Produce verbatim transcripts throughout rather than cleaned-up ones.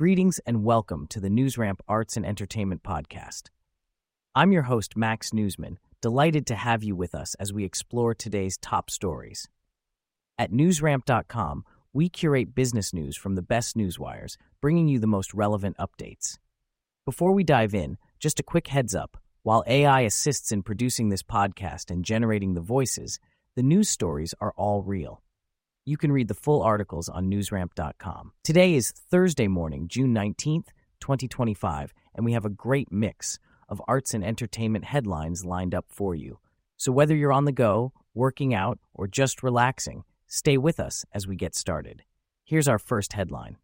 Greetings and welcome to the NewsRamp Arts and Entertainment Podcast. I'm your host, Max Newsman, delighted to have you with us as we explore today's top stories. At newsramp dot com, we curate business news from the best newswires, bringing you the most relevant updates. Before we dive in, just a quick heads up. While A I assists in producing this podcast and generating the voices, the news stories are all real. You can read the full articles on newsramp dot com. Today is Thursday morning, June nineteenth, twenty twenty-five, and we have a great mix of arts and entertainment headlines lined up for you. So whether you're on the go, working out, or just relaxing, stay with us as we get started. Here's our first headline.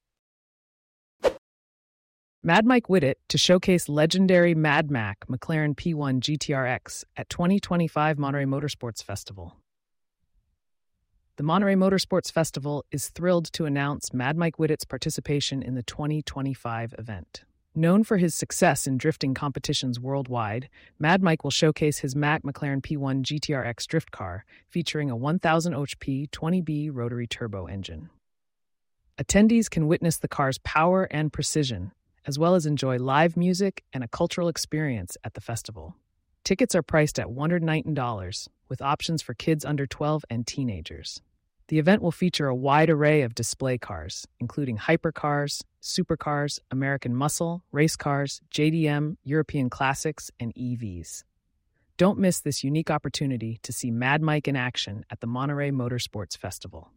Mad Mike Whittet to showcase legendary Mad Mac McLaren P one G T R X at twenty twenty-five Monterey Motorsports Festival. The Monterey Motorsports Festival is thrilled to announce Mad Mike Whittet's participation in the twenty twenty-five event. Known for his success in drifting competitions worldwide, Mad Mike will showcase his Mac McLaren P one G T R X drift car featuring a one thousand H P twenty B rotary turbo engine. Attendees can witness the car's power and precision, as well as enjoy live music and a cultural experience at the festival. Tickets are priced at one hundred nineteen dollars, with options for kids under twelve and teenagers. The event will feature a wide array of display cars, including hypercars, supercars, American muscle, race cars, J D M, European classics, and E Vs. Don't miss this unique opportunity to see Mad Mike in action at the Monterey Motorsports Festival.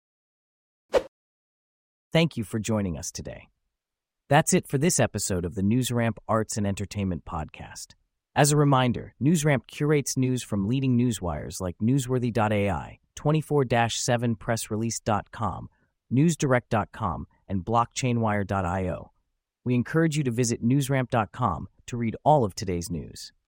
Thank you for joining us today. That's it for this episode of the NewsRamp Arts and Entertainment Podcast. As a reminder, NewsRamp curates news from leading newswires like newsworthy dot A I, twenty-four seven press release dot com, newsdirect dot com, and blockchainwire dot io. We encourage you to visit newsramp dot com to read all of today's news.